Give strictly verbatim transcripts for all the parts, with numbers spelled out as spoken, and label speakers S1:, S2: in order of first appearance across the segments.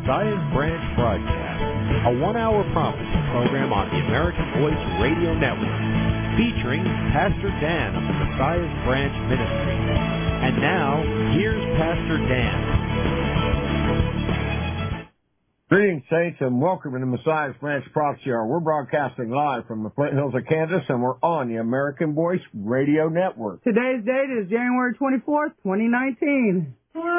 S1: Messiah's Branch broadcast, a one-hour prophecy program on the American Voice Radio Network, featuring Pastor Dan of the Messiah's Branch Ministry. And now, here's Pastor Dan.
S2: Greetings, saints, and welcome to the Messiah's Branch Prophecy Hour. We're broadcasting live from the Flint Hills of Kansas, and we're on the American Voice Radio Network.
S3: Today's date is January twenty-fourth, twenty nineteen.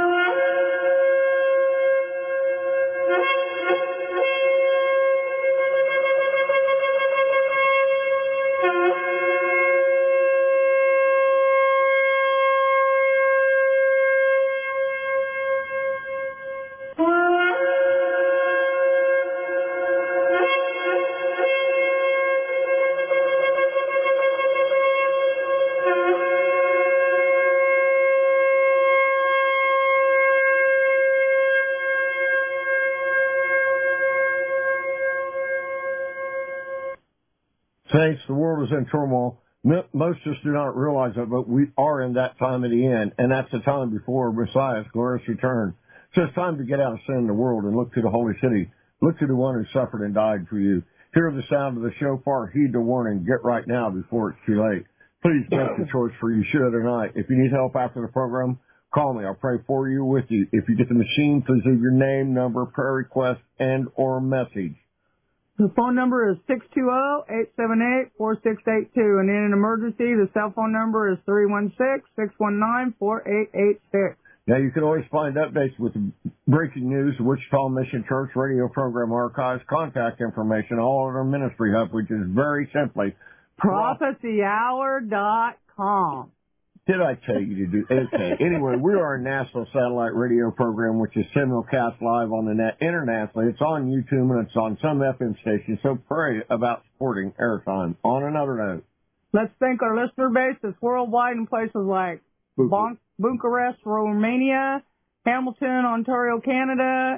S2: Saints, the world is in turmoil. Most of us do not realize it, but we are in that time of the end, and that's the time before Messiah's glorious return. So it's time to get out of sin in the world and look to the holy city. Look to the one who suffered and died for you. Hear the sound of the shofar, heed the warning, get right now before it's too late. Please make the choice for Yeshua tonight. If you need help after the program, call me. I'll pray for you, with you. If you get the machine, please leave your name, number, prayer request, and or message.
S3: The phone number is six two zero, eight seven eight, four six eight two, and in an emergency, the cell phone number is three one six, six one nine, four eight eight six.
S2: Now, you can always find updates with breaking news, Wichita Mission Church radio program archives, contact information, all at our ministry hub, which is very simply
S3: prophecy hour dot com.
S2: Did I tell you to do? Okay. Anyway, we are a national satellite radio program, which is simulcast live on the net internationally. It's on YouTube and it's on some F M stations, so pray about supporting airtime. On another note,
S3: let's thank our listener base that's worldwide in places like Bon- Bucharest, Romania, Hamilton, Ontario, Canada,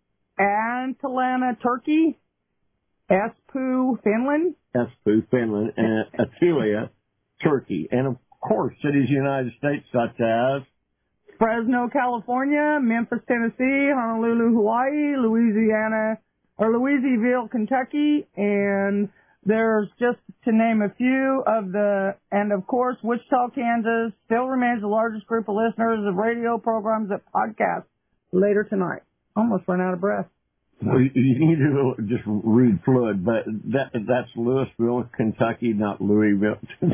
S3: Antalya, Turkey, Espoo, Finland,
S2: Espoo, Finland, and Attila, Turkey, and of Of course, cities of the United States such as
S3: Fresno, California, Memphis, Tennessee, Honolulu, Hawaii, Louisiana, or Louisville, Kentucky, and there's just to name a few of the, and of course, Wichita, Kansas still remains the largest group of listeners of radio programs and podcasts later tonight. Almost ran out of breath.
S2: Well, you need to just read fluid, but that that's Louisville, Kentucky, not Louisville.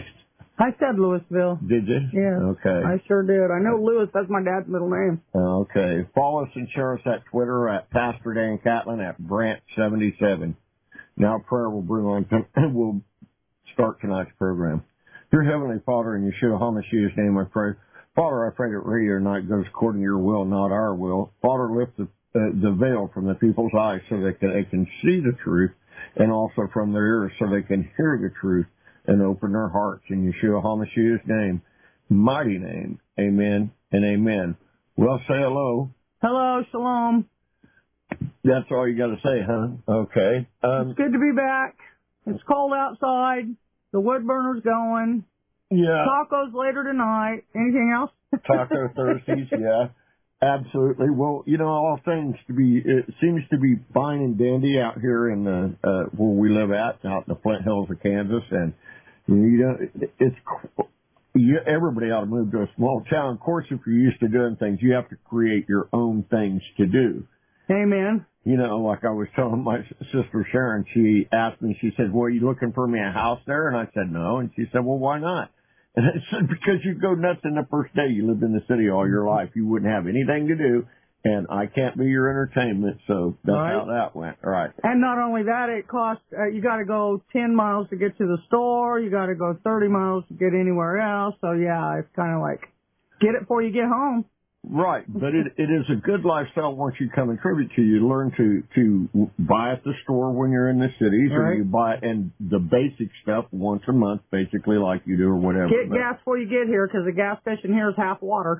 S3: I said Louisville.
S2: Did you?
S3: Yeah.
S2: Okay.
S3: I sure did. I know Louis. That's my dad's middle name.
S2: Okay. Follow us and share us at Twitter at Pastor Dan Catlin at Branch seventy-seven. Now prayer will bring on, we'll start tonight's program. Dear Heavenly Father, in Yeshua HaMashiach's name I pray. Father, I pray that radio tonight goes according to your will, not our will. Father, lift the, uh, the veil from the people's eyes so that they can see the truth, and also from their ears so they can hear the truth and open their hearts in Yeshua HaMashiach's name, mighty name. Amen and amen. Well, say hello.
S3: Hello, shalom.
S2: That's all you got to say, huh? Okay. Um,
S3: it's good to be back. It's cold outside. The wood burner's going.
S2: Yeah.
S3: Tacos later tonight. Anything else?
S2: Taco Thursdays, yeah. Absolutely. Well, you know, all things to be, it seems to be fine and dandy out here in the, uh, where we live at, out in the Flint Hills of Kansas. And, you know, it's, you, everybody ought to move to a small town. Of course, if you're used to doing things, you have to create your own things to do.
S3: Amen.
S2: You know, like I was telling my sister Sharon, she asked me, she said, well, are you looking for me a house there? And I said, no. And she said, well, why not? And I said, because you go nuts in the first day. You lived in the city all your life. You wouldn't have anything to do, and I can't be your entertainment, so that's right. How that went. All right.
S3: And not only that, it costs, uh, you got to go ten miles to get to the store. You got to go thirty miles to get anywhere else. So, yeah, it's kind of like, get it before you get home.
S2: Right, but it it is a good lifestyle once you come and contribute to. You learn to to buy at the store when you're in the cities,
S3: right.
S2: Or you buy and the basic stuff once a month, basically like you do or whatever.
S3: Get but, gas before you get here because the gas station here is half water.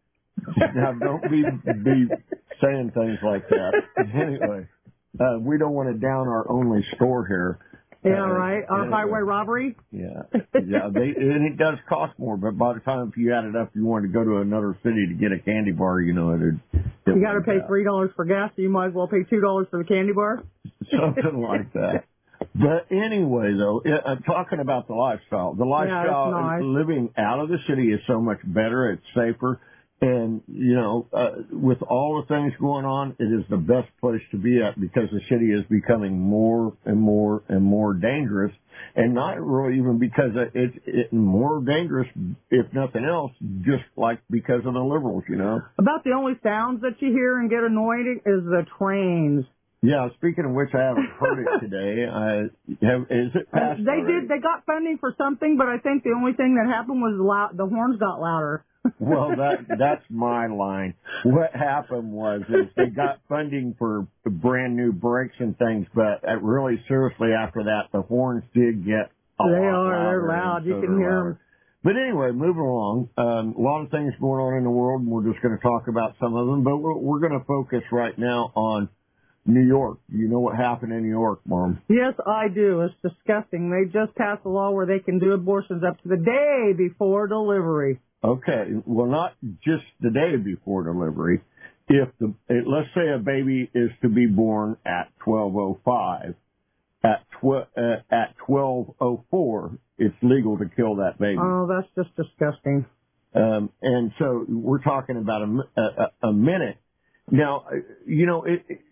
S2: Now don't be be saying things like that. Anyway, uh, we don't want to down our only store here.
S3: Yeah,
S2: Uh,
S3: right. Or
S2: anyway.
S3: highway robbery.
S2: Yeah, yeah. They, and it does cost more, but by the time if you add it up, you wanted to go to another city to get a candy bar, you know, it'd. It
S3: You got to pay
S2: out.
S3: three dollars for gas, so you might as well pay two dollars for the candy bar.
S2: Something like that. But anyway, though, it, I'm talking about the lifestyle. The lifestyle,
S3: Yeah, it's nice.
S2: living out of the city is so much better. It's safer. And, you know, uh, with all the things going on, it is the best place to be at because the city is becoming more and more and more dangerous. And not really even because it's it, more dangerous, if nothing else, just like because of the liberals, you know.
S3: About the only sounds that you hear and get annoyed is the trains.
S2: Yeah, speaking of which, I haven't heard it today. I have, is it past
S3: They
S2: already?
S3: did. They got funding for something, but I think the only thing that happened was loud, the horns got louder.
S2: Well, that that's my line. What happened was is they got funding for brand new brakes and things, but uh, really seriously after that, the horns did get a
S3: They
S2: lot
S3: are.
S2: louder,
S3: They're loud.
S2: and
S3: You
S2: so
S3: can
S2: they're
S3: hear
S2: louder.
S3: them.
S2: But anyway, moving along, um, a lot of things going on in the world, and we're just going to talk about some of them. But we're, we're going to focus right now on New York. You know what happened in New York, Mom?
S3: Yes, I do. It's disgusting. They just passed a law where they can do abortions up to the day before delivery.
S2: Okay, well, not just the day before delivery. If the it, let's say a baby is to be born at twelve oh five, at tw- uh, at twelve oh four, it's legal to kill that baby.
S3: Oh, that's just disgusting.
S2: Um, and so we're talking about a, mi- a, a minute. Now, you know, it, it,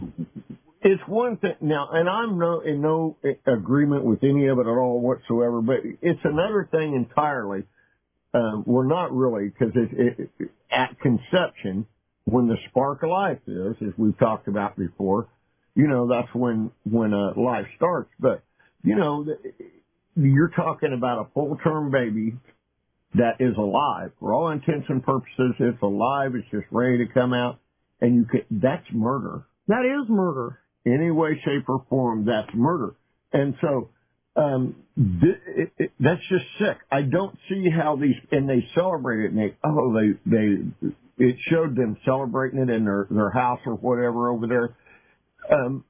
S2: it's one thing now, and I'm no in no agreement with any of it at all whatsoever. But it's another thing entirely. Um, well, not really, because it, it, at conception, when the spark of life is, as we've talked about before, you know, that's when when uh, life starts. But you know, you're talking about a full-term baby that is alive for all intents and purposes. It's alive. It's just ready to come out, and you could, that's murder.
S3: That is murder.
S2: Any way, shape, or form, that's murder. And so. Um, th- it, it, that's just sick. I don't see how these, and they celebrate it, and they, oh, they, they, it showed them celebrating it in their, their house or whatever over there. Um,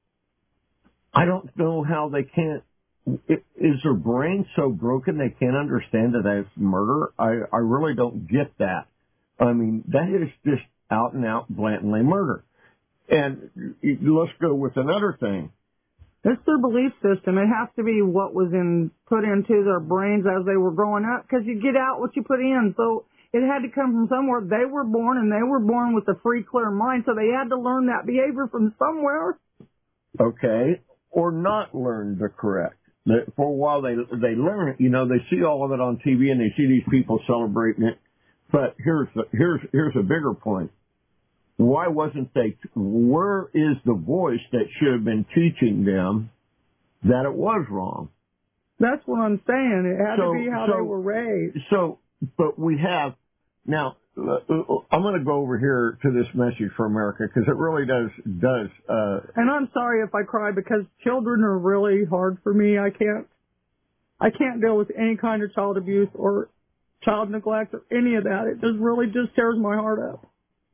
S2: I don't know how they can't, it, is their brain so broken they can't understand that that's murder? I, I really don't get that. I mean, that is just out and out blatantly murder. And let's go with another thing.
S3: It's their belief system. It has to be what was in put into their brains as they were growing up, because you get out what you put in. So it had to come from somewhere. They were born, and they were born with a free, clear mind, so they had to learn that behavior from somewhere.
S2: Okay, or not learn the correct. For a while, they they learn it. You know, they see all of it on T V, and they see these people celebrating it. But here's the, here's here's a bigger point. Why wasn't they, where is the voice that should have been teaching them that it was wrong?
S3: That's what I'm saying. It had
S2: so,
S3: to be how
S2: so,
S3: they were raised.
S2: So, but we have, now, I'm going to go over here to this message for America because it really does, does, uh.
S3: And I'm sorry if I cry because children are really hard for me. I can't, I can't deal with any kind of child abuse or child neglect or any of that. It just really just tears my heart up.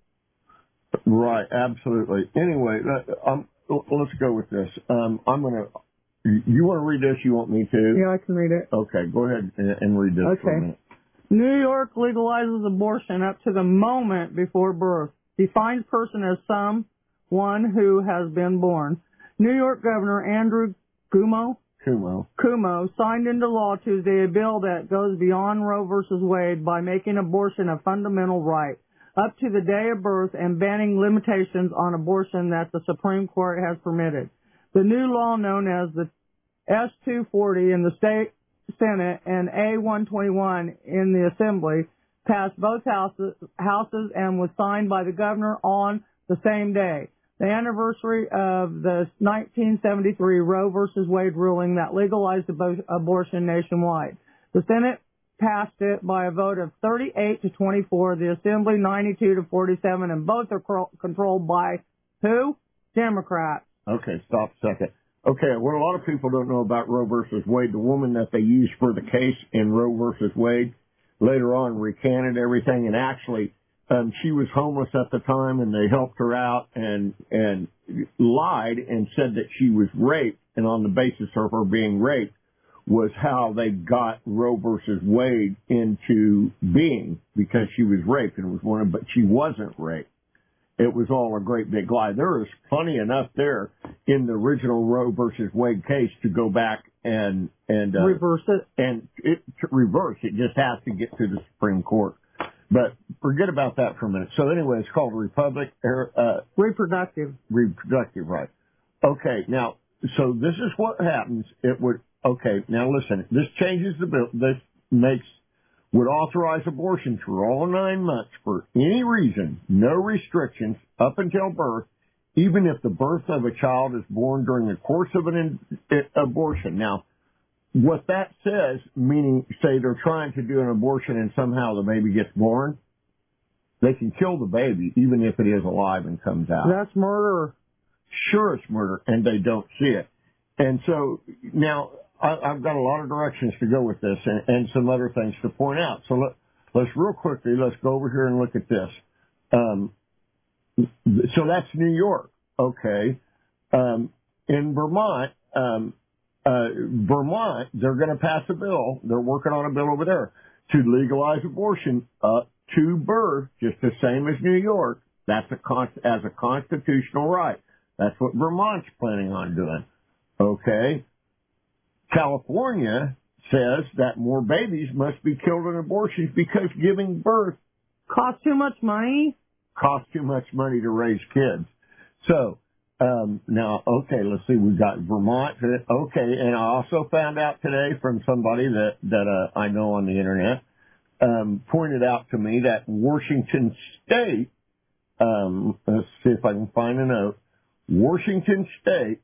S2: Right, absolutely. Anyway, um, let's go with this. Um, I'm going to, you want to read this? You want me to?
S3: Yeah, I can read it.
S2: Okay, go ahead and, and read this
S3: okay.
S2: for a minute.
S3: New York legalizes abortion up to the moment before birth. Defines person as someone who has been born. New York Governor Andrew Cuomo,
S2: Cuomo.
S3: Cuomo signed into law Tuesday a bill that goes beyond Roe versus Wade by making abortion a fundamental right up to the day of birth and banning limitations on abortion that the Supreme Court has permitted. The new law, known as the S two forty in the state Senate and A one twenty-one in the Assembly, passed both houses, houses and was signed by the governor on the same day, the anniversary of the nineteen seventy-three Roe versus Wade ruling that legalized abortion nationwide. The Senate passed it by a vote of thirty-eight to twenty-four, the Assembly ninety-two to forty-seven, and both are controlled by who? Democrats.
S2: Okay, stop a second. Okay, what a lot of people don't know about Roe versus Wade, the woman that they used for the case in Roe versus Wade later on recanted everything and actually um, she was homeless at the time, and they helped her out and and lied and said that she was raped, and on the basis of her being raped was how they got Roe versus Wade into being, because she was raped and was one of, but she wasn't raped. It was all a great big lie. There is plenty enough there in the original Roe versus Wade case to go back and and uh,
S3: reverse it,
S2: and it to reverse. It just has to get to the Supreme Court. But forget about that for a minute. So anyway, it's called Republic uh,
S3: reproductive
S2: reproductive right. Okay, now so this is what happens. It would okay. Now listen. This changes the bill. This makes. Would authorize abortion for all nine months for any reason, no restrictions, up until birth, even if the birth of a child is born during the course of an in, abortion. Now, what that says, meaning, say they're trying to do an abortion and somehow the baby gets born, they can kill the baby even if it is alive and comes out.
S3: That's murder.
S2: Sure, it's murder, and they don't see it. And so, now, I've got a lot of directions to go with this and, and some other things to point out. So let, let's real quickly, let's go over here and look at this. Um, so that's New York. Okay. Um, in Vermont, um, uh, Vermont, they're going to pass a bill. They're working on a bill over there to legalize abortion up to birth, just the same as New York. That's a con- as a constitutional right. That's what Vermont's planning on doing. Okay. California says that more babies must be killed in abortions because giving birth
S3: costs too much money.
S2: Costs too much money to raise kids. So um, now, okay, let's see. We've got Vermont. Okay, and I also found out today from somebody that that uh, I know on the internet um, pointed out to me that Washington State. Um, let's see if I can find a note. Washington State.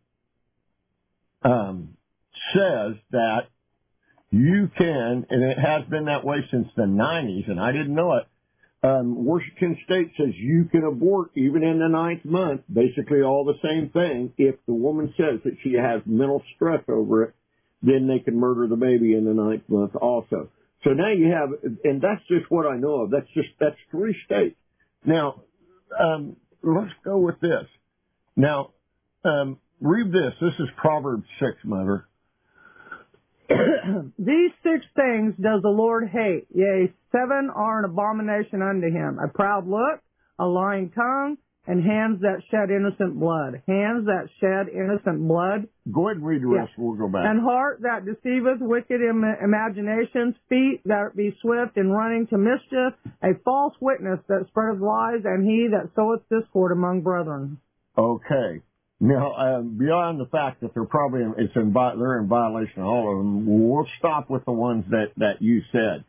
S2: Um, says that you can, and it has been that way since the nineties, and I didn't know it. Um, Washington State says you can abort even in the ninth month, basically all the same thing. If the woman says that she has mental stress over it, then they can murder the baby in the ninth month also. So now you have, and that's just what I know of. That's just, that's three states. Now, um, let's go with this. Now, um, read this. This is Proverbs six, Mother.
S3: These six things does the Lord hate, yea, seven are an abomination unto him: a proud look, a lying tongue, and hands that shed innocent blood. Hands that shed innocent blood.
S2: Go ahead and read the rest. Yeah. We'll go back.
S3: And heart that deceiveth wicked im- imaginations, feet that be swift in running to mischief, a false witness that spreadeth lies, and he that soweth discord among brethren.
S2: Okay. Now, um, beyond the fact that they're probably in, it's in they're in violation of all of them, we'll stop with the ones that, that you said.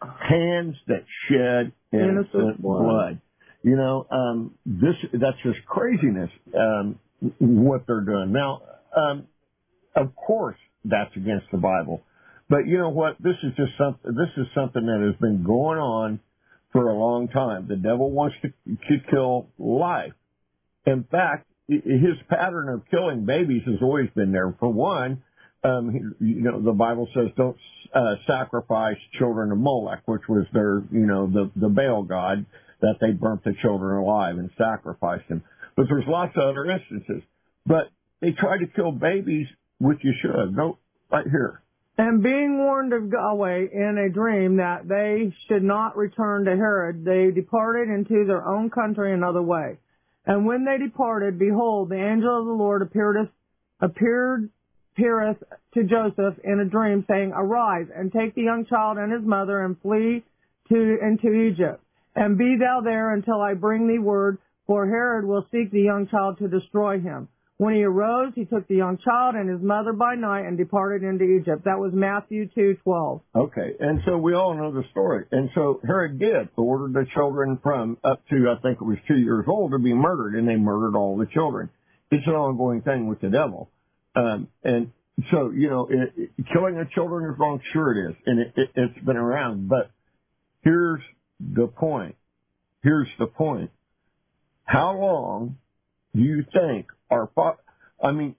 S2: Hands that shed innocent, innocent blood. blood. You know, um, this that's just craziness. Um, what they're doing now. Um, of course, that's against the Bible. But you know what? This is just something. This is something that has been going on for a long time. The devil wants to, to kill life. In fact, his pattern of killing babies has always been there. For one, um, you know, the Bible says don't uh, sacrifice children to Molech, which was their, you know, the, the Baal god, that they burnt the children alive and sacrificed them. But there's lots of other instances. But they try to kill babies, which you should. Go right here.
S3: And being warned of Yahweh in a dream that they should not return to Herod, they departed into their own country another way. And when they departed, behold, the angel of the Lord appeared, appeared, appeareth to Joseph in a dream, saying, Arise, and take the young child and his mother, and flee to into Egypt. And be thou there until I bring thee word, for Herod will seek the young child to destroy him. When he arose, he took the young child and his mother by night and departed into Egypt. That was Matthew two twelve.
S2: Okay, and so we all know the story. And so Herod did order the children from up to, I think it was two years old, to be murdered, and they murdered all the children. It's an ongoing thing with the devil. Um, and so, you know, it, it, killing the children is wrong. Sure it is, and it, it, it's been around. But here's the point. Here's the point. How long do you think our fa- I mean,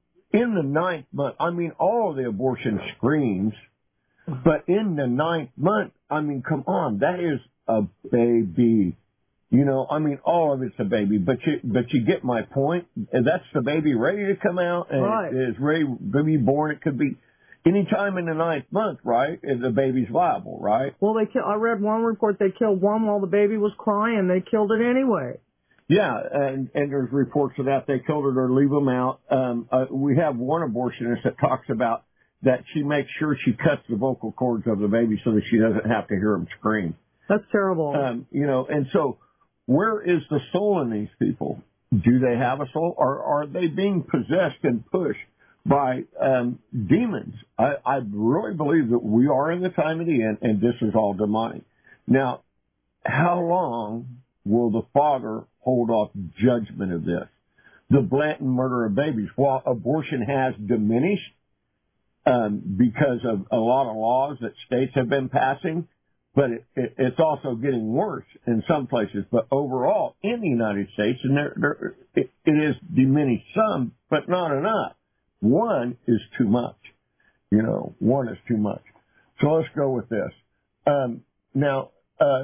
S2: in the ninth month, I mean, all of the abortion screams, but in the ninth month, I mean, come on, that is a baby. You know, I mean, all of it's a baby, but you but you get my point. And that's the baby ready to come out, and
S3: Right.
S2: it is ready to be born. It could be any time in the ninth month, right? And the baby's viable, right?
S3: Well, they kill, I read one report they killed one while the baby was crying. They killed it anyway.
S2: Yeah, and and there's reports of that they killed it or leave them out. Um, uh, we have one abortionist that talks about that she makes sure she cuts the vocal cords of the baby so that she doesn't have to hear them scream.
S3: That's terrible.
S2: Um, you know, and so where is the soul in these people? Do they have a soul, or are they being possessed and pushed by um, demons? I, I really believe that we are in the time of the end, and this is all demonic. Now, how long will the Father hold off judgment of this? The blatant murder of babies. While abortion has diminished um, because of a lot of laws that states have been passing, but it, it, it's also getting worse in some places. But overall, in the United States, and there, there, it, it is diminished some, but not enough. One is too much. You know, one is too much. So let's go with this. Um, now, uh,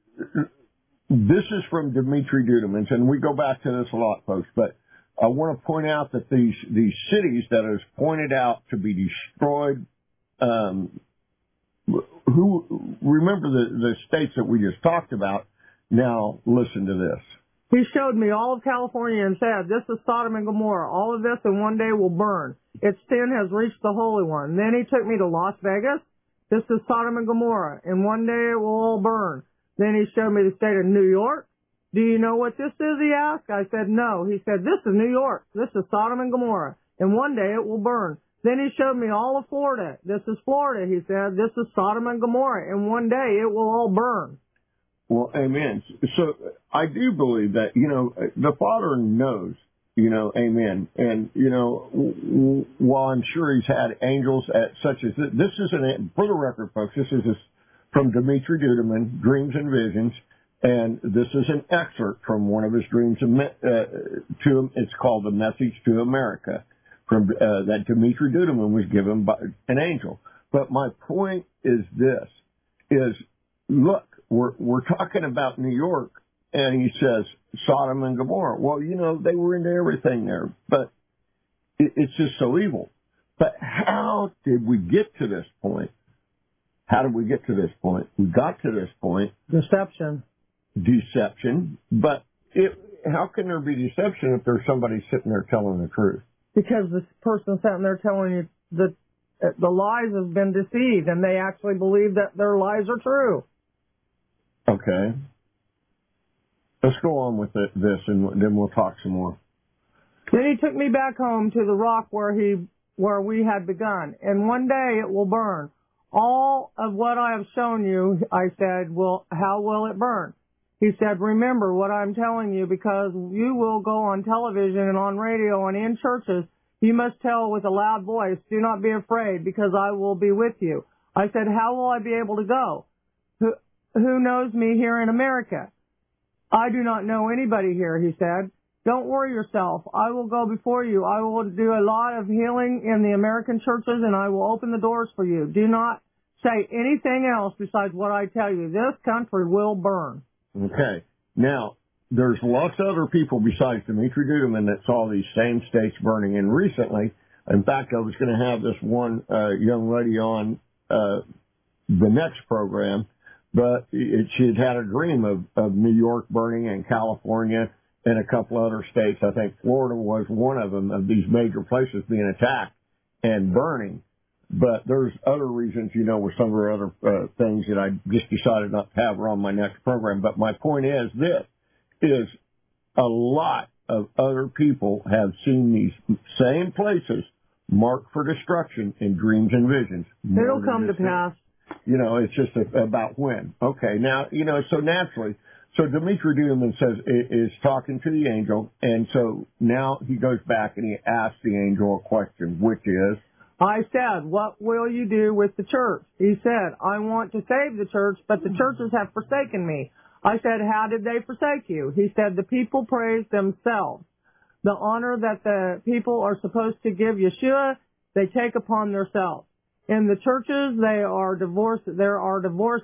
S2: this is from Dimitri Duduman, and we go back to this a lot, folks, but I want to point out that these, these cities that is pointed out to be destroyed, um, who remember the, the states that we just talked about. Now listen to this.
S3: He showed me all of California and said, this is Sodom and Gomorrah. All of this in one day will burn. Its sin has reached the Holy One. Then he took me to Las Vegas. This is Sodom and Gomorrah. In one day it will all burn. Then he showed me the state of New York. Do you know what this is, he asked. I said, no. He said, this is New York. This is Sodom and Gomorrah. In one day it will burn. Then he showed me all of Florida. This is Florida, he said. This is Sodom and Gomorrah. In one day it will all burn.
S2: Well, amen. So I do believe that, you know, the Father knows, you know, amen. And, you know, while I'm sure he's had angels at such as this, this is an, for the record, folks, this is from Dimitri Duduman, Dreams and Visions. And this is an excerpt from one of his dreams uh, to, it's called The Message to America, from uh, that Dimitri Duduman was given by an angel. But my point is this, is look, we're, we're talking about New York, and he says Sodom and Gomorrah. Well, you know, they were into everything there, but it, it's just so evil. But how did we get to this point? How did we get to this point? We got to this point.
S3: Deception.
S2: Deception. But it, how can there be deception if there's somebody sitting there telling the truth?
S3: Because this person sitting there telling you that the lies have been deceived, and they actually believe that their lies are true.
S2: Okay. Let's go on with it, this, and then we'll talk some more.
S3: Then he took me back home to the rock where he where we had begun, and one day it will burn. All of what I have shown you, I said, will how will it burn? He said, remember what I'm telling you, because you will go on television and on radio and in churches. You must tell with a loud voice, do not be afraid, because I will be with you. I said, how will I be able to go? Who, who knows me here in America? I do not know anybody here, he said. Don't worry yourself. I will go before you. I will do a lot of healing in the American churches, and I will open the doors for you. Do not say anything else besides what I tell you. This country will burn.
S2: Okay. Now, there's lots of other people besides Dimitri Duduman that saw these same states burning. And recently, in fact, I was going to have this one uh, young lady on uh, the next program, but it, she had had a dream of, of New York burning and California and a couple other states. I think Florida was one of them, of these major places being attacked and burning. But there's other reasons, you know, with some of the other uh, things that I just decided not to have her on my next program. But my point is this, is a lot of other people have seen these same places marked for destruction in dreams and visions.
S3: It'll come to pass.
S2: You know, it's just a, about when. Okay, now, you know, so naturally, so Dimitri Duduman says, is talking to the angel, and so now he goes back and he asks the angel a question, which is,
S3: I said, what will you do with the church? He said, I want to save the church, but the churches have forsaken me. I said, how did they forsake you? He said, the people praise themselves. The honor that the people are supposed to give Yeshua, they take upon themselves. In the churches, they are divorced, there are divorces.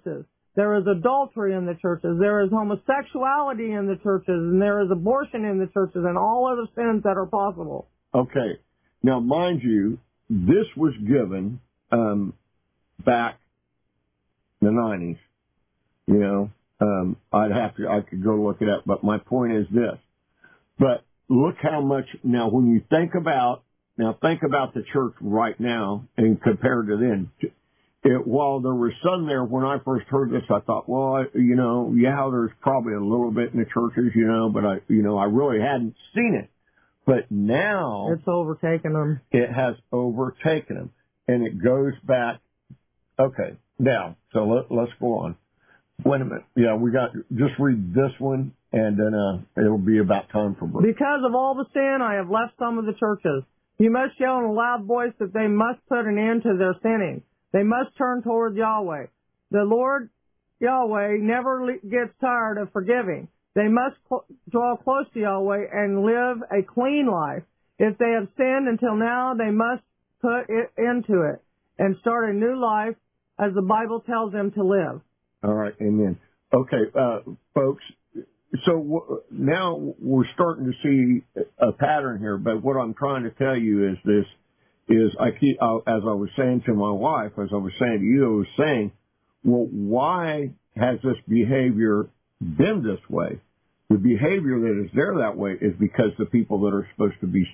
S3: There is adultery in the churches. There is homosexuality in the churches, and there is abortion in the churches, and all other sins that are possible.
S2: Okay. Now, mind you, this was given um, back in the nineties. You know, um, I'd have to, I could go look it up, but my point is this. But look how much, now when you think about, now think about the church right now and compared to then. It, while there was some there, when I first heard this, I thought, well, I, you know, yeah, there's probably a little bit in the churches, you know, but I, you know, I really hadn't seen it. But now
S3: it's overtaken them.
S2: It has overtaken them, and it goes back. Okay, now, so let, let's go on. Wait a minute. Yeah, we got, just read this one, and then uh, it'll be about time for break.
S3: Because of all the sin, I have left some of the churches. You must yell in a loud voice that they must put an end to their sinning. They must turn toward Yahweh. The Lord Yahweh never gets tired of forgiving. They must cl- draw close to Yahweh and live a clean life. If they have sinned until now, they must put it into it and start a new life as the Bible tells them to live.
S2: All right, amen. Okay, uh, folks, so w- now we're starting to see a pattern here, but what I'm trying to tell you is this, is I keep, uh, as I was saying to my wife, as I was saying to you, I was saying, well, why has this behavior been this way? The behavior that is there that way is because the people that are supposed to be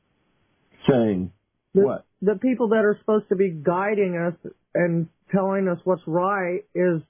S2: saying
S3: the,
S2: what?
S3: The people that are supposed to be guiding us and telling us what's right is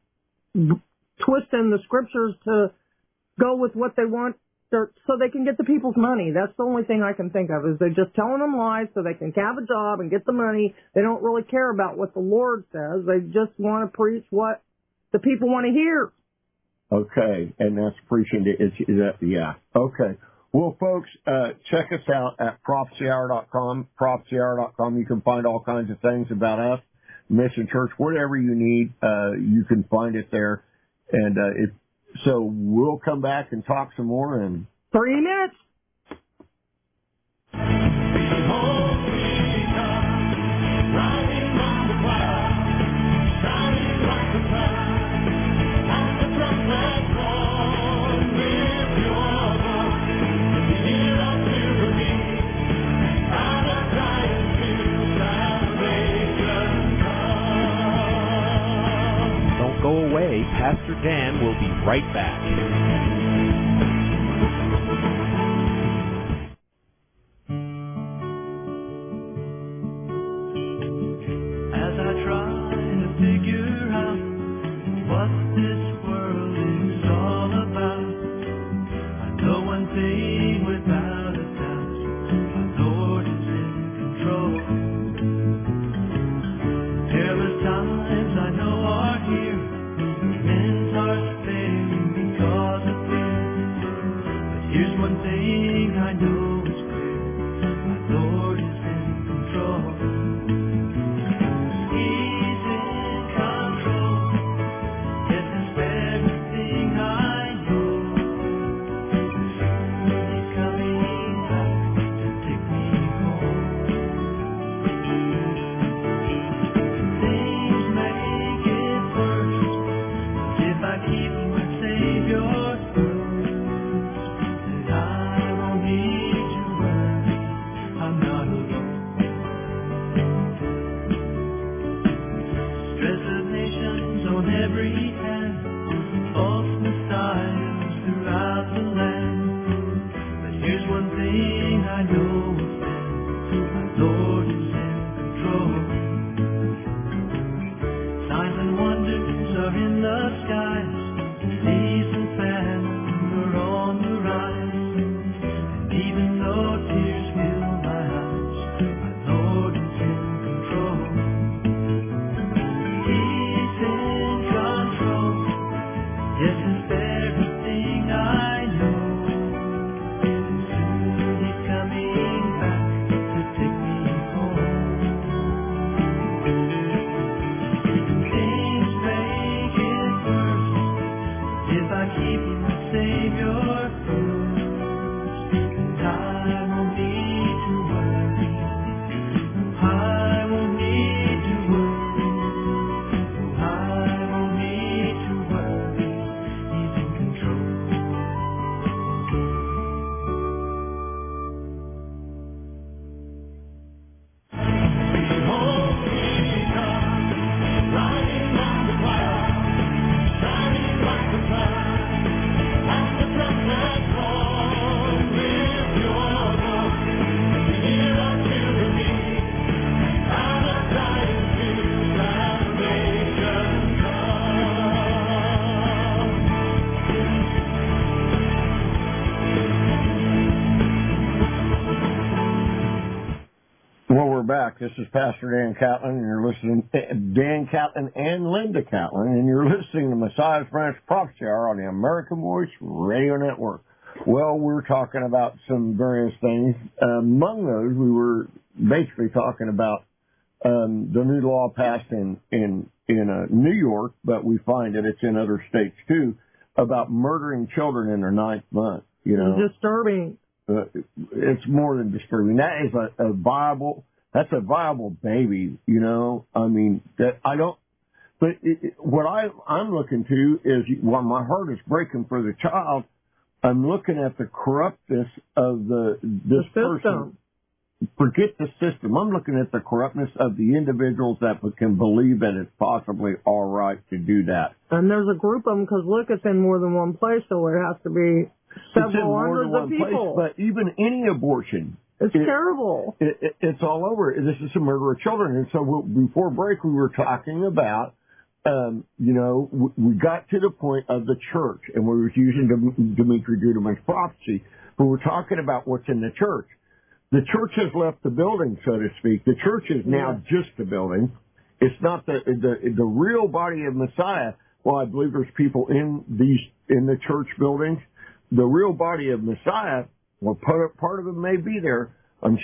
S3: twisting the scriptures to go with what they want so they can get the people's money. That's the only thing I can think of, is they're just telling them lies so they can have a job and get the money. They don't really care about what the Lord says. They just want to preach what the people want to hear.
S2: Okay, and that's preaching to, it's, that, yeah. Okay. Well, folks, uh, check us out at prophecy hour dot com, prophecy hour dot com. You can find all kinds of things about us, Mission Church, whatever you need, uh, you can find it there. And, uh, it, so we'll come back and talk some more in
S3: three minutes.
S1: Don't go away. Pastor Dan will be right back.
S4: Times I know are here, men's hearts failing because of fear.
S2: Well, we're back. This is Pastor Dan Catlin, and you're listening to Dan Catlin and Linda Catlin, and you're listening to Messiah's Branch Prophecy Hour on the American Voice Radio Network. Well, we're talking about some various things. Uh, among those, we were basically talking about um, the new law passed in in in uh, New York, but we find that it's in other states too, about murdering children in their ninth month. You know,
S3: disturbing.
S2: Uh, it's more than disturbing. That is a, a viable, that's a viable baby, you know. I mean, that I don't, but it, it, what I, I'm looking to is, while my heart is breaking for the child, I'm looking at the corruptness of the, this
S3: the
S2: person. Forget the system. I'm looking at the corruptness of the individuals that can believe that it's possibly all right to do that.
S3: And there's a group of them, because look, it's in more than one place, so it has to be several hundreds of people.
S2: Place, but even any abortion,
S3: it's it, terrible.
S2: It, it, it's all over. This is a murder of children. And so we, before break, we were talking about, um, you know, we, we got to the point of the church, and we were using Dimitri Duduman's prophecy, but we're talking about what's in the church. The church has left the building, so to speak. The church is now yeah. just a building. It's not the, the the real body of Messiah. Well, I believe there's people in these in the church buildings. The real body of Messiah, well, part of, part of it may be there. Um,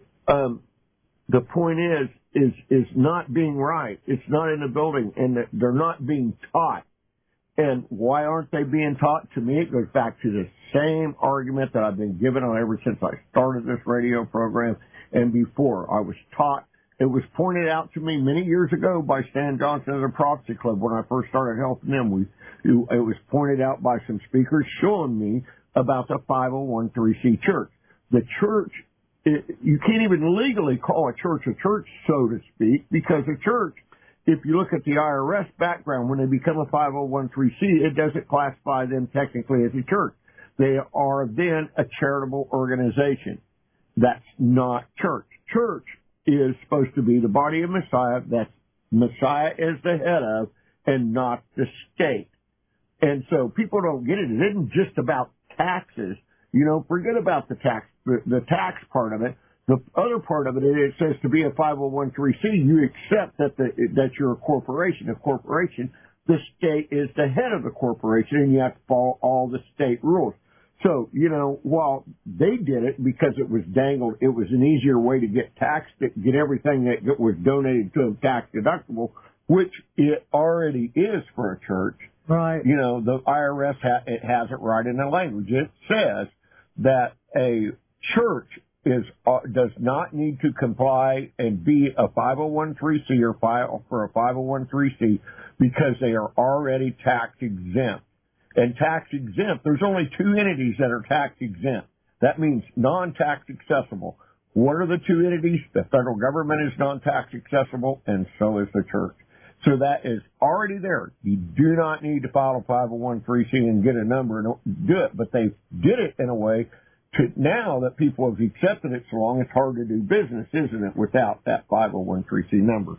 S2: um, the point is, is is not being right. It's not in the building, and they're not being taught. And why aren't they being taught? To me, it goes back to the same argument that I've been given on ever since I started this radio program and before. I was taught, it was pointed out to me many years ago by Stan Johnson of the Prophecy Club when I first started helping them. We, it was pointed out by some speakers showing me about the five oh one c church. The church, it, you can't even legally call a church a church, so to speak, because a church, if you look at the I R S background, when they become a five oh one c, it doesn't classify them technically as a church. They are then a charitable organization. That's not church. Church is supposed to be the body of Messiah that Messiah is the head of and not the state. And so people don't get it. It isn't just about taxes. You know, forget about the tax, the, the tax part of it. The other part of it, it says to be a five oh one c, you accept that the, that you're a corporation. A corporation, the state is the head of the corporation, and you have to follow all the state rules. So, you know, while they did it because it was dangled, it was an easier way to get taxed, get everything that was donated to them tax deductible, which it already is for a church.
S3: Right.
S2: You know, the I R S ha- it has it right in the language. It says that a church is uh, does not need to comply and be a five oh one c or file for a five oh one c because they are already tax exempt. And tax exempt, there's only two entities that are tax exempt. That means non-tax accessible. What are the two entities? The federal government is non-tax accessible, and so is the church. So that is already there. You do not need to file a five oh one c and get a number and do it, but they did it in a way to now that people have accepted it so long, it's hard to do business, isn't it, without that five oh one c number.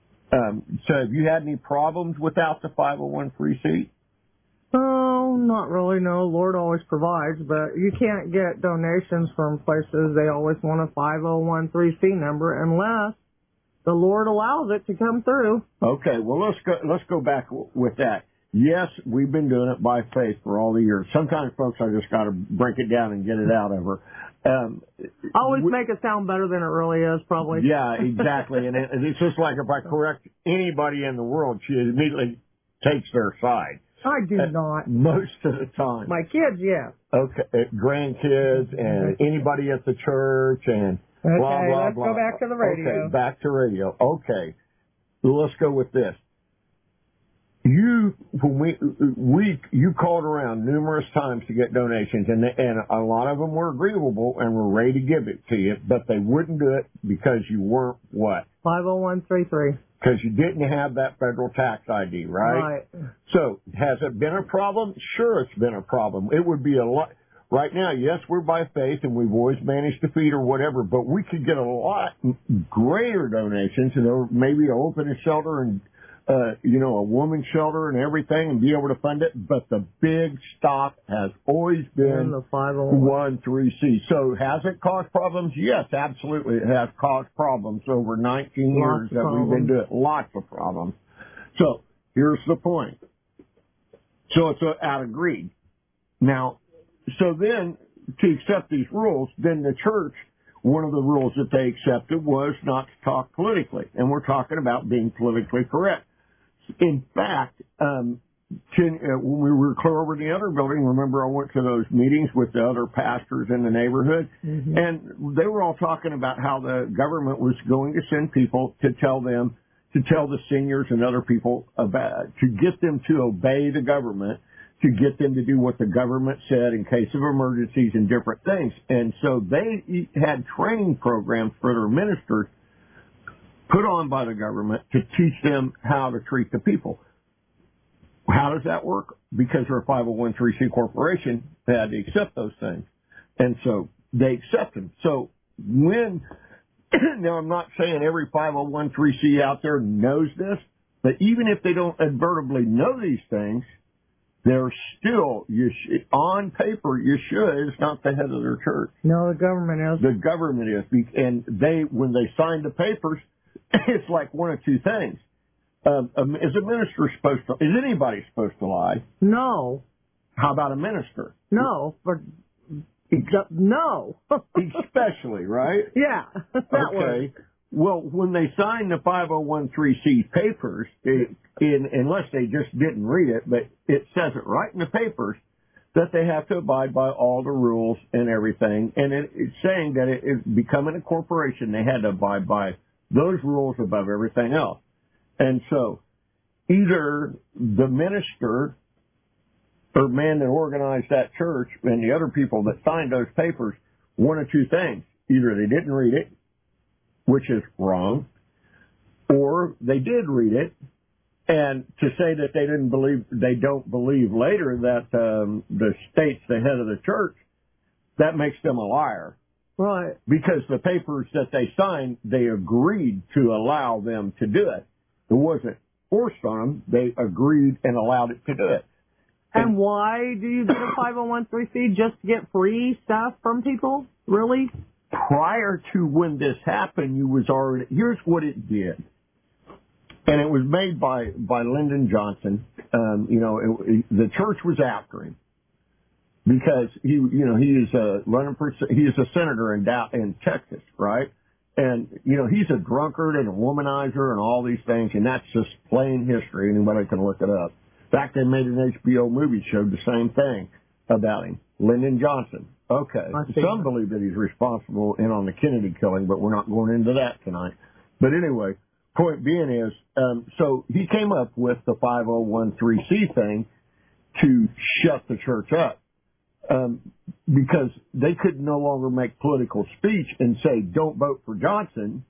S2: Um, so have you had any problems without the five oh one c?
S3: Oh, not really, no. Lord always provides, but you can't get donations from places. They always want a five oh one c number unless the Lord allows it to come through.
S2: Okay, well, let's go, let's go back w- with that. Yes, we've been doing it by faith for all the years. Sometimes, folks, I just got to break it down and get it out of her. Um,
S3: Always
S2: we,
S3: make it sound better than it really is, probably.
S2: Yeah, exactly. and it, it's just like if I correct anybody in the world, she immediately takes their side.
S3: I do
S2: uh,
S3: not.
S2: Most of the time.
S3: My kids, yes.
S2: Okay, uh, grandkids and anybody at the church and
S3: okay,
S2: blah, blah,
S3: let's
S2: blah.
S3: go back to the radio.
S2: Okay, back to radio. Okay, let's go with this. You, when we, we, you called around numerous times to get donations, and and a lot of them were agreeable and were ready to give it to you, but they wouldn't do it because you weren't what?
S3: five oh one c three.
S2: Because you didn't have that federal tax I D, right?
S3: Right.
S2: So, has it been a problem? Sure, it's been a problem. It would be a lot. Right now, yes, we're by faith, and we've always managed to feed or whatever, but we could get a lot greater donations, and maybe open a shelter and uh, you know, a woman's shelter and everything and be able to fund it. But the big stop has always been
S3: the five oh one
S2: three C. So has it caused problems? Yes, absolutely. It has caused problems over nineteen
S3: Lots
S2: years that
S3: problems.
S2: we've been doing it. Lots of problems. So here's the point. So it's a, out of greed. Now, so then to accept these rules, then the church, one of the rules that they accepted was not to talk politically. And we're talking about being politically correct. In fact, um, ten, uh, when we were clear over in the other building, remember I went to those meetings with the other pastors in the neighborhood, mm-hmm. and they were all talking about how the government was going to send people to tell them, to tell the seniors and other people about, to get them to obey the government, to get them to do what the government said in case of emergencies and different things. And so they had training programs for their ministers put on by the government to teach them how to treat the people. How does that work? Because they're a five oh one c corporation, they had to accept those things. And so they accept them. So when, now I'm not saying every five oh one c out there knows this, but even if they don't advertently know these things, they're still, you sh- on paper, you should. It's not the head of their church.
S3: No, the government is.
S2: The government is. And they, when they sign the papers, it's like one of two things. Um, um, is a minister supposed to, is anybody supposed to lie?
S3: No.
S2: How about a minister?
S3: No, but no.
S2: Especially, right?
S3: Yeah. That
S2: okay.
S3: was.
S2: Well, when they sign the five oh one c papers, it, in, unless they just didn't read it, but it says it right in the papers that they have to abide by all the rules and everything. And it, it's saying that it, it becoming a corporation, they had to abide by those rules above everything else. And so either the minister or man that organized that church and the other people that signed those papers, one of two things. Either they didn't read it, which is wrong, or they did read it, and to say that they didn't believe, they don't believe later that um, the state's the head of the church, that makes them a liar.
S3: Right. Because
S2: the papers that they signed, they agreed to allow them to do it. It wasn't forced on them. They agreed and allowed it to do it.
S3: And, and why do you get a five oh one c? Just to get free stuff from people? Really?
S2: Prior to when this happened, you was already, here's what it did. And it was made by, by Lyndon Johnson. Um, you know, it, it, the church was after him because he, you know, he is a running for, he is a senator in, in Texas, right? And, you know, he's a drunkard and a womanizer and all these things, and that's just plain history. Anybody can look it up. In fact, they made an H B O movie showed the same thing about him. Lyndon Johnson. Okay. Some believe that he's responsible in on the Kennedy killing, but we're not going into that tonight. But anyway, point being is, um, so he came up with the five oh one c thing to shut the church up. Um, because they could no longer make political speech and say, don't vote for Johnson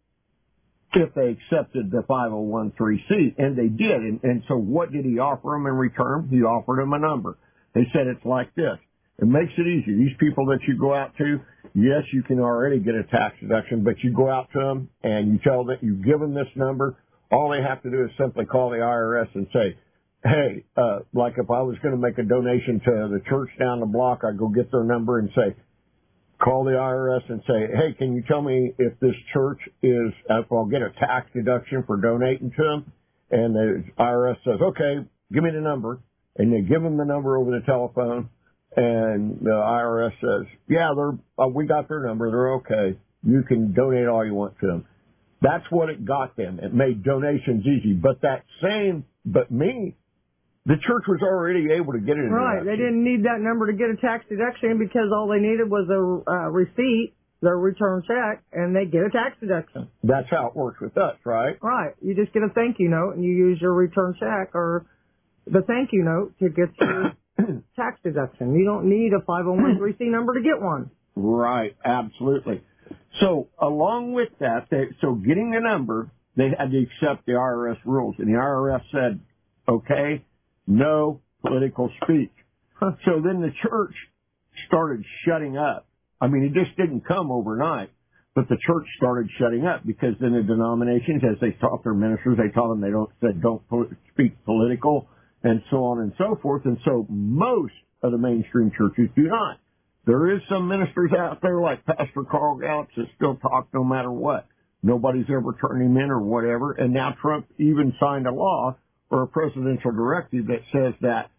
S2: if they accepted the five oh one c, and they did. And, and so what did he offer them in return? He offered them a number. They said it's like this. It makes it easy. These people that you go out to, yes, you can already get a tax deduction, but you go out to them and you tell them, you give them this number. All they have to do is simply call the I R S and say, hey, uh, like if I was going to make a donation to the church down the block, I'd go get their number and say, call the I R S and say, hey, can you tell me if this church is, if I'll get a tax deduction for donating to them? And the I R S says, okay, give me the number. And they give them the number over the telephone. And the I R S says, yeah, they're, uh, we got their number. They're okay. You can donate all you want to them. That's what it got them. It made donations easy. But that same, but me, the church was already able to get it.
S3: Right. They didn't need that number to get a tax deduction because all they needed was a uh, receipt, their return check, and they get a tax deduction.
S2: That's how it works with us, right?
S3: Right. You just get a thank you note and you use your return check or the thank you note to get your tax deduction. You don't need a five oh one c number to get one.
S2: Right. Absolutely. So along with that, they, so getting the number, they had to accept the I R S rules. And the I R S said, okay, no political speech. Huh. So then the church started shutting up. I mean, it just didn't come overnight. but the church started shutting up because then the denominations, as they taught their ministers, they taught them they don't said don't speak political and so on and so forth. And so most of the mainstream churches do not. There is some ministers out there like Pastor Carl Gallup that still talk no matter what. Nobody's ever turned him in or whatever. And now Trump even signed a law or a presidential directive that says that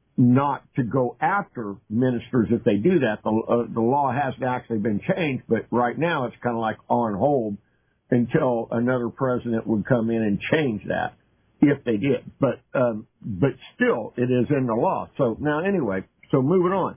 S2: not to go after ministers if they do that. The, uh, the law hasn't actually been changed, but right now it's kind of like on hold until another president would come in and change that if they did. But um, but still, it is in the law. So now anyway, so moving on.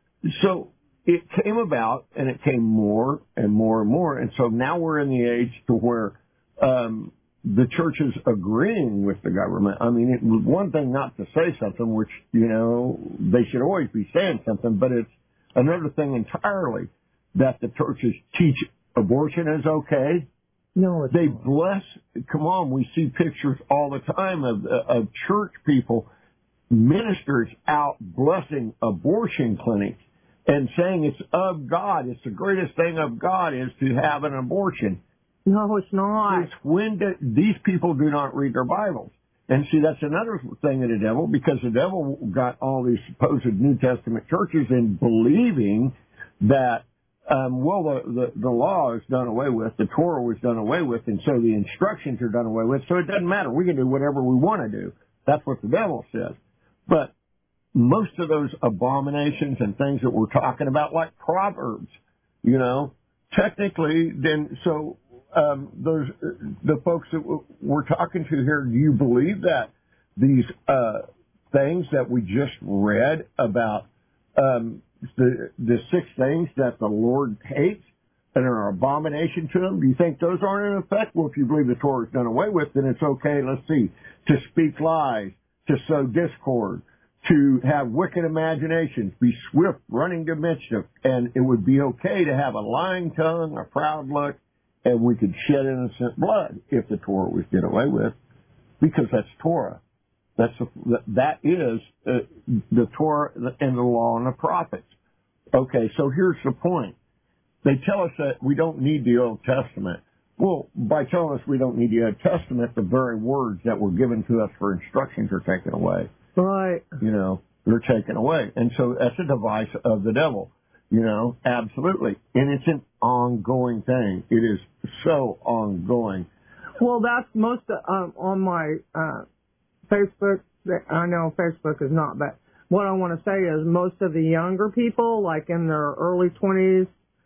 S2: So it came about, and it came more and more and more, and so now we're in the age to where um, the church is agreeing with the government. I mean, it was one thing not to say something, which, you know, they should always be saying something, but it's another thing entirely that the churches teach abortion is okay.
S3: No, it's
S2: they
S3: not.
S2: bless. Come on, we see pictures all the time of of church people, ministers out blessing abortion clinics and saying it's of God. It's the greatest thing of God is to have an abortion.
S3: No, it's not.
S2: It's when do, these people do not read their Bibles. And see, that's another thing of the devil, because the devil got all these supposed New Testament churches in believing that, um, well, the, the, the law is done away with, the Torah was done away with, and so the instructions are done away with, so it doesn't matter. We can do whatever we want to do. That's what the devil says. But most of those abominations and things that we're talking about, like Proverbs, you know, technically, then, so um, those the folks that we're talking to here, do you believe that these uh, things that we just read about um, the the six things that the Lord hates and are an abomination to him, do you think those aren't in effect? Well, if you believe the Torah is done away with, then it's okay, let's see, to speak lies, to sow discord, to have wicked imaginations, be swift, running to mischief, and it would be okay to have a lying tongue, a proud look, and we could shed innocent blood if the Torah was done away with, because that's Torah. That's a, that is uh, the Torah and the law and the prophets. Okay, so here's the point. They tell us that we don't need the Old Testament. Well, by telling us we don't need the Old Testament, the very words that were given to us for instructions are taken away.
S3: Right.
S2: You know, they're taken away. And so that's a device of the devil, you know, absolutely. And it's an ongoing thing. It is so ongoing.
S3: Well, that's most of, um, on my uh, Facebook. I know Facebook is not, but what I want to say is most of the younger people, like in their early twenties,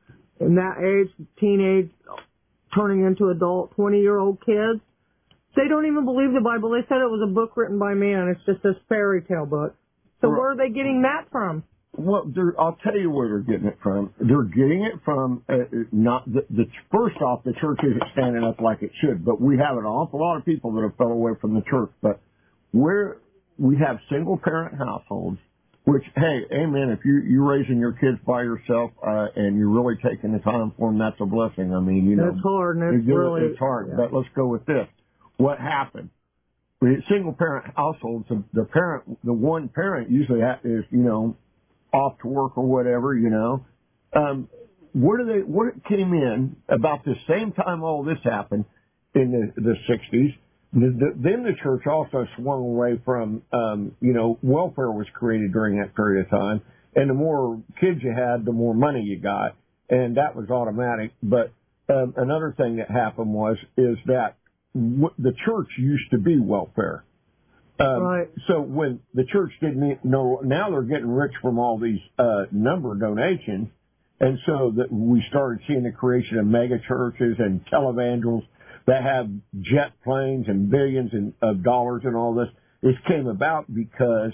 S3: in that age, teenage, turning into adult, twenty-year-old kids, they don't even believe the Bible. They said it was a book written by man. It's just this fairy tale book. So where are they getting that from?
S2: Well, I'll tell you where they're getting it from. They're getting it from uh, not the, the first off, the church isn't standing up like it should, but we have an awful lot of people that have fell away from the church. But where we have single parent households, which, hey, amen, if you, you're raising your kids by yourself uh, and you're really taking the time for them, that's a blessing. I mean, you know.
S3: It's hard, and it's really.
S2: It's hard,
S3: yeah.
S2: But let's go with this. What happened? Single parent households, the, the parent, the one parent usually is, you know, off to work or whatever, you know. Um, where do they, what came in about the same time all this happened in the, the sixties, the, the, then the church also swung away from, um, you know, welfare was created during that period of time. And the more kids you had, the more money you got. And that was automatic. But um, another thing that happened was, is that the church used to be welfare. Um,
S3: right.
S2: So when the church didn't know, now they're getting rich from all these uh, number donations, and so that we started seeing the creation of mega churches and televangels that have jet planes and billions in, of dollars and all this. This came about because,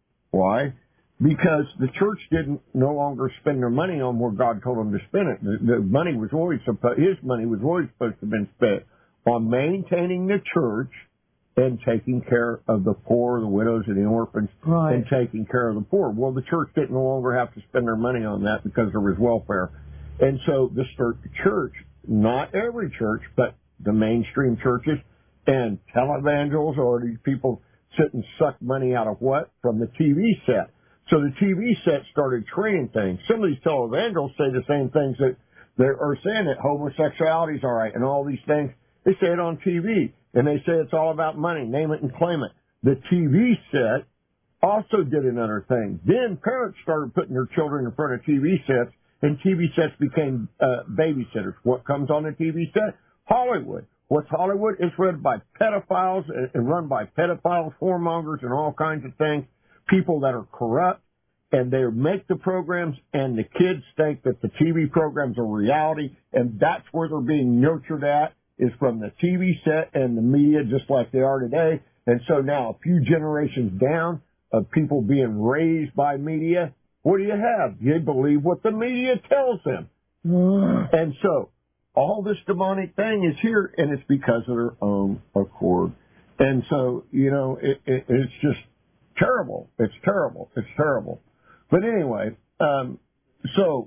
S2: why? Because the church didn't no longer spend their money on where God told them to spend it. The, the money was always supposed, his money was always supposed to have been spent on maintaining the church and taking care of the poor, the widows, and the orphans,
S3: right.
S2: and taking care of the poor. Well, the church didn't no longer have to spend their money on that because there was welfare. And so the church, not every church, but the mainstream churches and televangels, or these people sit and suck money out of what? From the T V set. So the T V set started trading things. Some of these televangels say the same things that they are saying that homosexuality is all right and all these things. They say it on T V, and they say it's all about money, name it and claim it. The T V set also did another thing. Then parents started putting their children in front of T V sets, and T V sets became uh, babysitters. What comes on the T V set? Hollywood. What's Hollywood? It's run by pedophiles and run by pedophiles, whoremongers, and all kinds of things, people that are corrupt, and they make the programs, and the kids think that the T V programs are reality, and that's where they're being nurtured at, is from the T V set and the media, just like they are today. And so now, a few generations down of people being raised by media, what do you have? You believe what the media tells them. And so, all this demonic thing is here, and it's because of their own accord. And so, you know, it, it, it's just terrible. It's terrible. It's terrible. But anyway, um, so,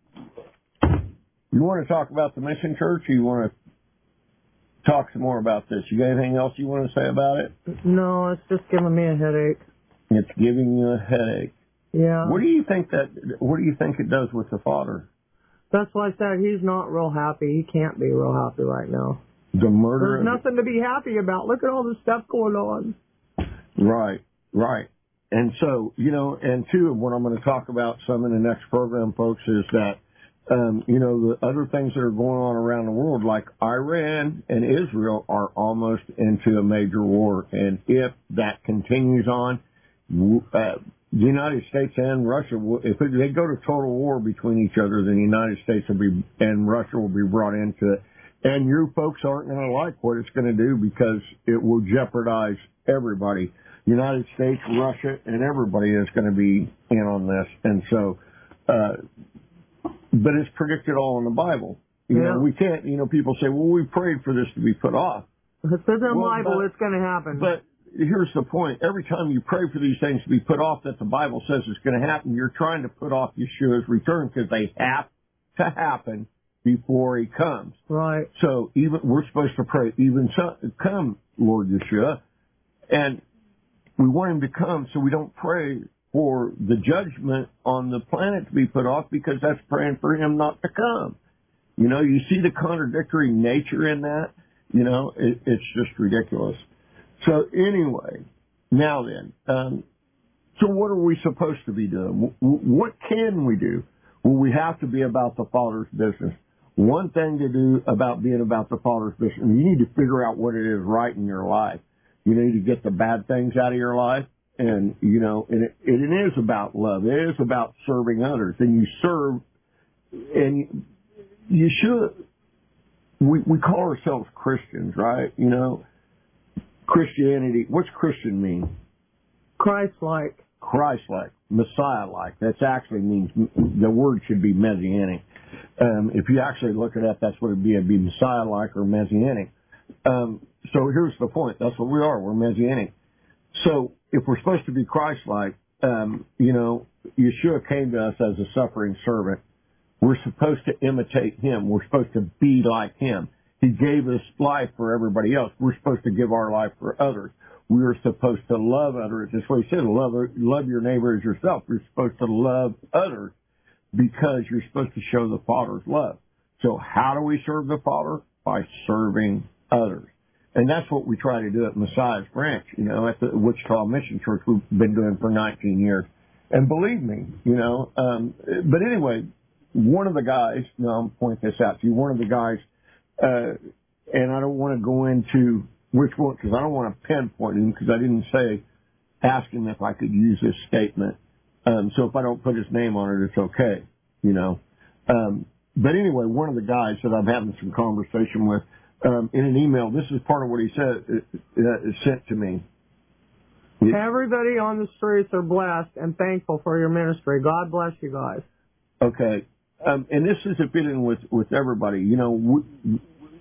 S2: you want to talk about the Mission Church, or you want to talk some more about this? You got anything else you want to say about it?
S3: No, it's just giving me a headache.
S2: It's giving you a headache.
S3: Yeah.
S2: What do you think that, what do you think it does with the Father?
S3: That's why I said he's not real happy. He can't be real happy right now.
S2: The murder.
S3: There's nothing to be happy about. Look at all this stuff going on.
S2: Right, right. And so, you know, and two, what I'm going to talk about some in the next program, folks, is that, um, you know, the other things that are going on around the world, like Iran and Israel, are almost into a major war. And if that continues on, uh, the United States and Russia, will, if it, they go to total war between each other, then the United States will be, and Russia will be brought into it. And you folks aren't going to like what it's going to do, because it will jeopardize everybody. United States, Russia, and everybody is going to be in on this. And so, uh, but it's predicted all in the Bible. You
S3: yeah.
S2: know, we can't, you know, people say, well, we prayed for this to be put off.
S3: If it says in the
S2: well,
S3: Bible,
S2: but,
S3: it's going to happen.
S2: But here's the point. Every time you pray for these things to be put off that the Bible says is going to happen, you're trying to put off Yeshua's return, because they have to happen before he comes.
S3: Right.
S2: So even we're supposed to pray, even so, come, Lord Yeshua. And we want him to come, so we don't pray for the judgment on the planet to be put off, because that's praying for him not to come. You know, you see the contradictory nature in that? You know, it, it's just ridiculous. So anyway, now then, um, so what are we supposed to be doing? What can we do? Well, we have to be about the Father's business. One thing to do about being about the Father's business, you need to figure out what it is right in your life. You need to get the bad things out of your life. And, you know, and it, it is about love. It is about serving others. And you serve, and you should, we, we call ourselves Christians, right? You know, Christianity, what's Christian mean?
S3: Christ-like.
S2: Christ-like, Messiah-like. That actually means, the word should be Messianic. Um, if you actually look it up, that's what it'd be. It'd be Messiah-like or Messianic. Um, so here's the point. That's what we are. We're Messianic. So if we're supposed to be Christ-like, um, you know, Yeshua came to us as a suffering servant. We're supposed to imitate him. We're supposed to be like him. He gave us life for everybody else. We're supposed to give our life for others. We are supposed to love others. That's what he said, love, love your neighbor as yourself. You're supposed to love others because you're supposed to show the Father's love. So how do we serve the Father? By serving others. And that's what we try to do at Messiah's Branch, you know, at the Wichita Mission Church. We've been doing for nineteen years. And believe me, you know, um, but anyway, one of the guys, no, I'm pointing this out to you, one of the guys, uh, and I don't want to go into which one, because I don't want to pinpoint him, because I didn't say, ask him if I could use this statement. Um, so if I don't put his name on it, it's okay, you know. Um, but anyway, one of the guys that I'm having some conversation with, um, in an email, this is part of what he said, uh, uh, sent to me. It,
S3: Everybody on the streets are blessed and thankful for your ministry. God bless you guys.
S2: Okay. Um, and this is a feeling with, with everybody. You know, we,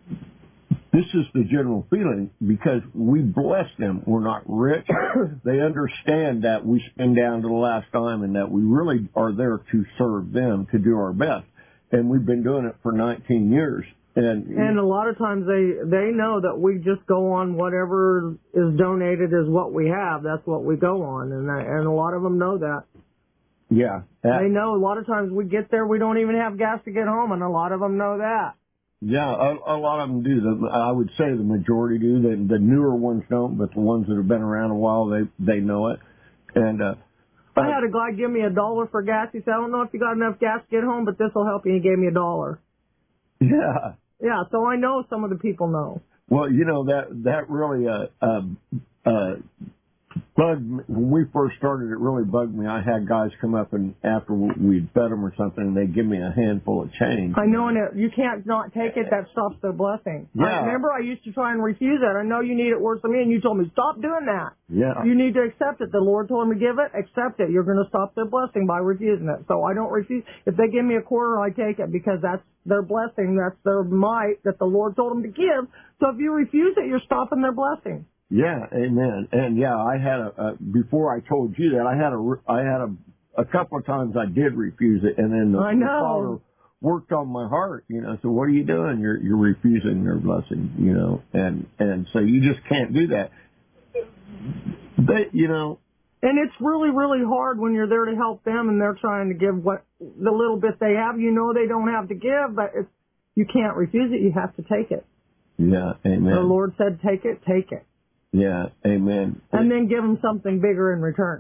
S2: this is the general feeling because we bless them. We're not rich. They understand that we spend down to the last dime and that we really are there to serve them, to do our best. And we've been doing it for nineteen years. And,
S3: and a lot of times they, they know that we just go on whatever is donated is what we have. That's what we go on. And, and a lot of them know that.
S2: Yeah. That,
S3: They know a lot of times we get there, we don't even have gas to get home, and a lot of them know that.
S2: Yeah, a, a lot of them do. The, I would say the majority do. The, the newer ones don't, but the ones that have been around a while, they they know it. And uh,
S3: I had a guy give me a dollar for gas. He said, I don't know if you got enough gas to get home, but this will help you. He gave me a dollar.
S2: Yeah.
S3: Yeah, so I know some of the people know.
S2: Well, you know, that that really uh, uh, uh, bugged me. When we first started, it really bugged me. I had guys come up and after we'd fed them or something, and they'd give me a handful of change.
S3: I know, and it, you can't not take it. That stops their blessing.
S2: Yeah.
S3: I remember I used to try and refuse it. I know you need it worse than me, and you told me, stop doing that.
S2: Yeah.
S3: You need to accept it. The Lord told me to give it. Accept it. You're going to stop their blessing by refusing it. So I don't refuse. If they give me a quarter, I take it because that's their blessing. That's their might that the Lord told them to give. So if you refuse it, you're stopping their blessing.
S2: Yeah, amen. And yeah, I had a, a before I told you that I had a I had a a couple of times I did refuse it, and then the,
S3: I
S2: the
S3: know.
S2: Father worked on my heart, you know. So what are you doing? You're you're refusing their blessing, you know, and and so you just can't do that. They, you know.
S3: And it's really, really hard when you're there to help them and they're trying to give what the little bit they have. You know they don't have to give, but it's you can't refuse it. You have to take it.
S2: Yeah, amen.
S3: The Lord said, take it, take it.
S2: Yeah, amen.
S3: And then give them something bigger in return.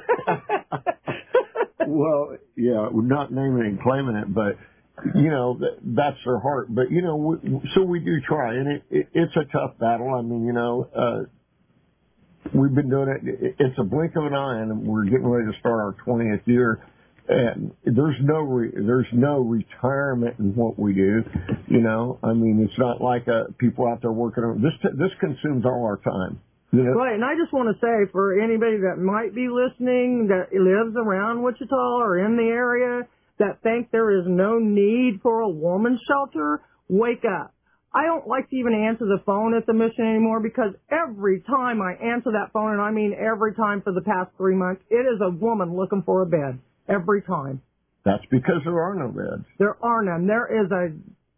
S2: Well, yeah, we're not naming and claiming it, but, you know, that's their heart. But, you know, we, so we do try, and it, it, it's a tough battle. I mean, you know, uh, we've been doing it. It's a blink of an eye, and we're getting ready to start our twentieth year. And there's no re, there's no retirement in what we do, you know. I mean, it's not like uh, people out there working on this. This consumes all our time, you know?
S3: Right, and I just want to say for anybody that might be listening that lives around Wichita or in the area that think there is no need for a woman's shelter, wake up. I don't like to even answer the phone at the mission anymore because every time I answer that phone, and I mean every time for the past three months, it is a woman looking for a bed. Every time.
S2: That's because there are no beds.
S3: There are none. There is a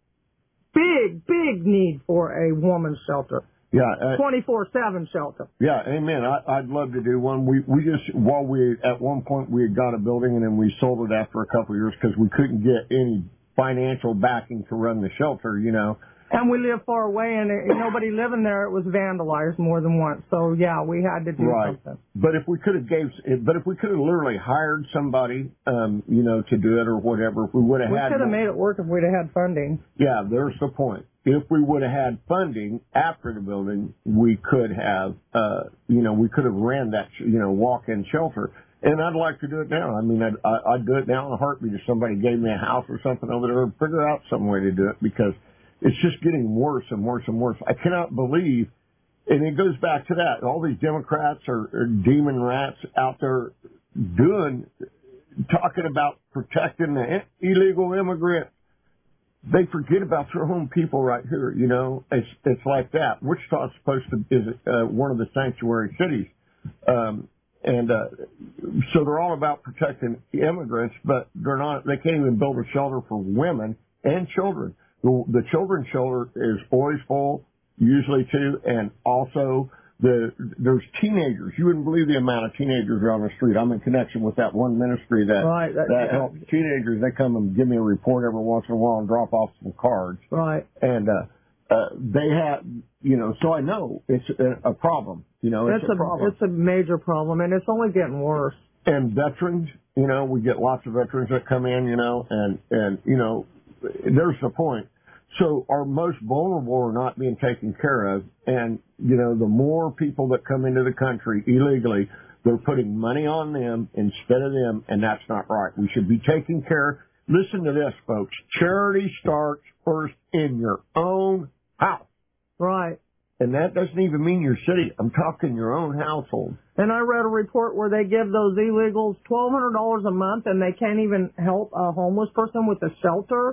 S3: big, big need for a woman's shelter.
S2: Yeah. Uh,
S3: twenty-four seven shelter.
S2: Yeah, amen. I, I'd love to do one. We we just, while we, at one point we had got a building and then we sold it after a couple of years because we couldn't get any financial backing to run the shelter, you know.
S3: And we live far away, and, and nobody living there. It was vandalized more than once. So yeah, we had to do
S2: right.
S3: something.
S2: But if we could have gave, but if we could have literally hired somebody, um, you know, to do it or whatever, if we would have
S3: we
S2: had,
S3: could have made it work if we'd have had funding.
S2: Yeah, there's the point. If we would have had funding after the building, we could have, uh, you know, we could have ran that, you know, walk-in shelter. And I'd like to do it now. I mean, I'd, I'd do it now in a heartbeat if somebody gave me a house or something over there and figure out some way to do it because it's just getting worse and worse and worse. I cannot believe, and it goes back to that, all these Democrats are, are demon rats out there doing, talking about protecting the illegal immigrant. They forget about their own people right here, you know. It's it's like that. Wichita's supposed to is uh, one of the sanctuary cities. Um, and uh, so they're all about protecting immigrants, but they're not, they can't even build a shelter for women and children. The, the children's shelter is always full, usually too, and also the there's teenagers. You wouldn't believe the amount of teenagers are on the street. I'm in connection with that one ministry that
S3: right, that,
S2: that
S3: yeah.
S2: helps teenagers. They come and give me a report every once in a while and drop off some cards.
S3: Right.
S2: And uh, uh, they have, you know, so I know it's a, a problem. You know, it's,
S3: it's
S2: a, a problem.
S3: It's a major problem, and it's only getting worse.
S2: And veterans, you know, we get lots of veterans that come in, you know, and and you know. There's the point. So our most vulnerable are not being taken care of. And, you know, the more people that come into the country illegally, they're putting money on them instead of them, and that's not right. We should be taking care. Listen to this, folks. Charity starts first in your own house.
S3: Right.
S2: And that doesn't even mean your city. I'm talking your own household.
S3: And I read a report where they give those illegals twelve hundred dollars a month, and they can't even help a homeless person with a shelter.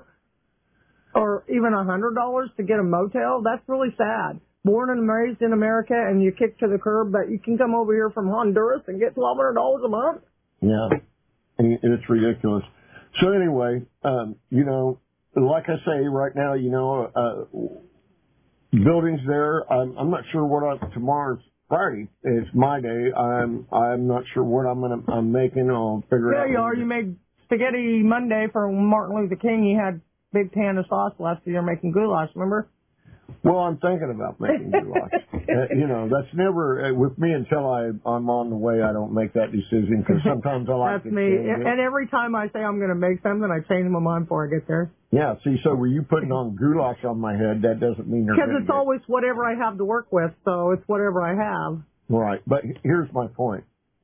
S3: Or even one hundred dollars to get a motel. That's really sad. Born and raised in America and you kick to the curb, but you can come over here from Honduras and get twelve hundred dollars a month?
S2: Yeah, and it's ridiculous. So anyway, um, you know, like I say, right now, you know, uh, buildings there, I'm, I'm not sure what I, tomorrow's Friday is my day. I'm I'm not sure what I'm gonna I'm making. I'll figure it
S3: Yeah,
S2: out.
S3: you are. You made spaghetti Monday for Martin Luther King. He had big pan of sauce last year making goulash. Remember?
S2: Well, I'm thinking about making goulash. uh, you know, that's never uh, with me until I I'm on the way. I don't make that decision because sometimes I like
S3: That's
S2: to.
S3: me. And every time I say I'm going to make something, I change my mind before I get there.
S2: Yeah. See, so were you putting on goulash on my head? That doesn't mean you're.
S3: Because it's always whatever I have to work with, so it's whatever I have.
S2: Right. But here's my point.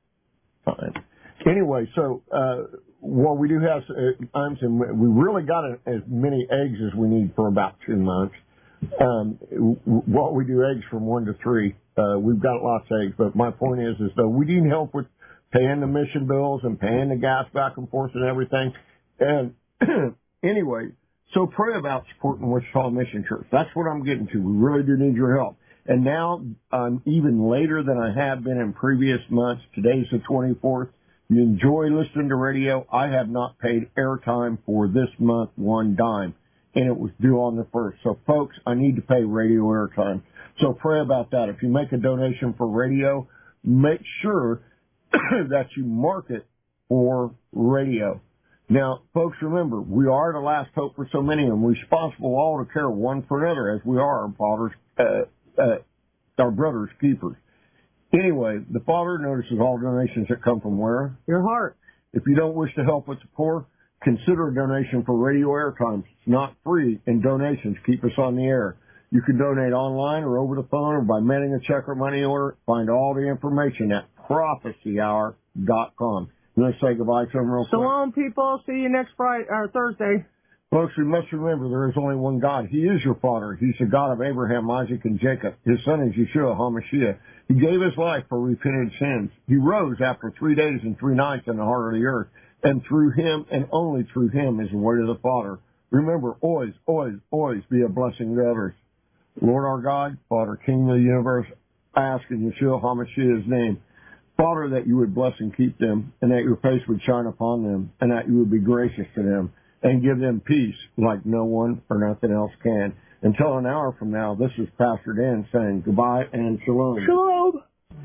S2: Fine. Anyway, so uh, well, we do have uh, times, and we really got as many eggs as we need for about two months. Um, what we do eggs from one to three. Uh, we've got lots of eggs, but my point is, is though we need help with paying the mission bills and paying the gas back and forth and everything. And anyway, so pray about supporting Wichita Mission Church. That's what I'm getting to. We really do need your help. And now, um, even later than I have been in previous months, today's the twenty-fourth. You enjoy listening to radio. I have not paid airtime for this month one dime. And it was due on the first. So, folks, I need to pay radio airtime. So pray about that. If you make a donation for radio, make sure that you mark it for radio. Now, folks, remember, we are the last hope for so many, and we're responsible all to care one for another, as we are our fathers, uh, uh, our brothers' keepers. Anyway, the Father notices all donations that come from where?
S3: Your heart.
S2: If you don't wish to help with the poor, consider a donation for radio airtime. It's not free, and donations keep us on the air. You can donate online or over the phone or by mailing a check or money order. Find all the information at prophecy hour dot com. You want to say goodbye to them real quick?
S3: Shalom, people. See you next Friday or Thursday.
S2: Folks, we must remember there is only one God. He is your Father. He's the God of Abraham, Isaac, and Jacob. His son is Yeshua HaMashiach. He gave his life for repented sins. He rose after three days and three nights in the heart of the earth. And through him, and only through him, is the way to the Father. Remember, always, always, always be a blessing to others. Lord our God, Father, King of the universe, ask in Yeshua HaMashiach's name, Father, that you would bless and keep them, and that your face would shine upon them, and that you would be gracious to them, and give them peace like no one or nothing else can. Until an hour from now, this is Pastor Dan saying goodbye and shalom.
S3: Shalom.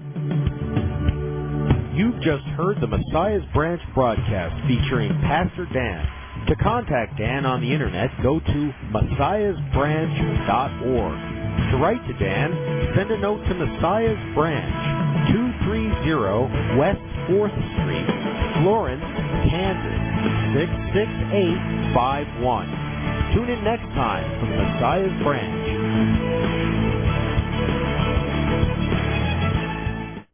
S1: You've just heard the Messiah's Branch broadcast featuring Pastor Dan. To contact Dan on the internet, go to messiahs branch dot org. To write to Dan, send a note to Messiah's Branch, two thirty West fourth Street, Florence, Kansas, six six eight five one. Tune in next time for Messiah's Branch.